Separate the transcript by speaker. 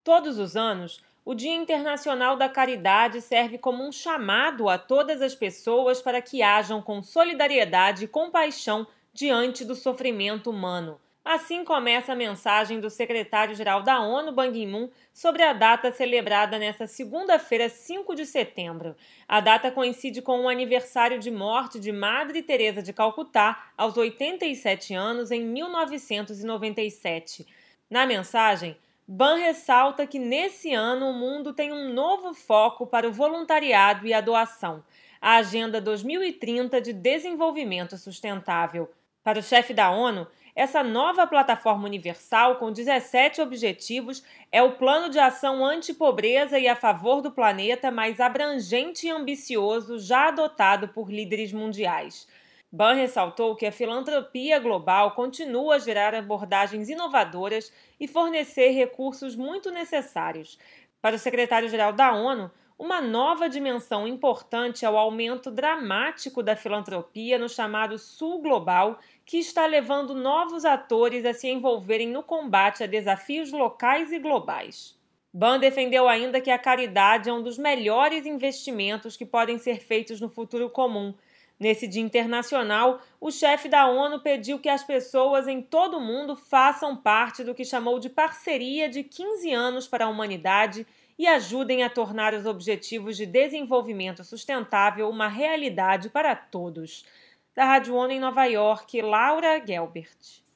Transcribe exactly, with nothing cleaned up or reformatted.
Speaker 1: Todos os anos, o Dia Internacional da Caridade serve como um chamado a todas as pessoas para que hajam com solidariedade e compaixão diante do sofrimento humano. Assim começa a mensagem do secretário-geral da ONU, Ban Ki-moon, sobre a data celebrada nesta segunda-feira, cinco de setembro. A data coincide com o aniversário de morte de Madre Teresa de Calcutá, aos oitenta e sete anos, em mil novecentos e noventa e sete. Na mensagem, Ban ressalta que nesse ano o mundo tem um novo foco para o voluntariado e a doação, a Agenda dois mil e trinta de Desenvolvimento Sustentável. Para o chefe da ONU, essa nova plataforma universal com dezessete objetivos é o plano de ação anti-pobreza e a favor do planeta mais abrangente e ambicioso já adotado por líderes mundiais. Ban ressaltou que a filantropia global continua a gerar abordagens inovadoras e fornecer recursos muito necessários. Para o secretário-geral da ONU, uma nova dimensão importante é o aumento dramático da filantropia no chamado Sul Global, que está levando novos atores a se envolverem no combate a desafios locais e globais. Ban defendeu ainda que a caridade é um dos melhores investimentos que podem ser feitos no futuro comum. Nesse Dia Internacional, o chefe da ONU pediu que as pessoas em todo o mundo façam parte do que chamou de Parceria de quinze anos para a Humanidade e ajudem a tornar os Objetivos de Desenvolvimento Sustentável uma realidade para todos. Da Rádio ONU em Nova York, Laura Gelbert.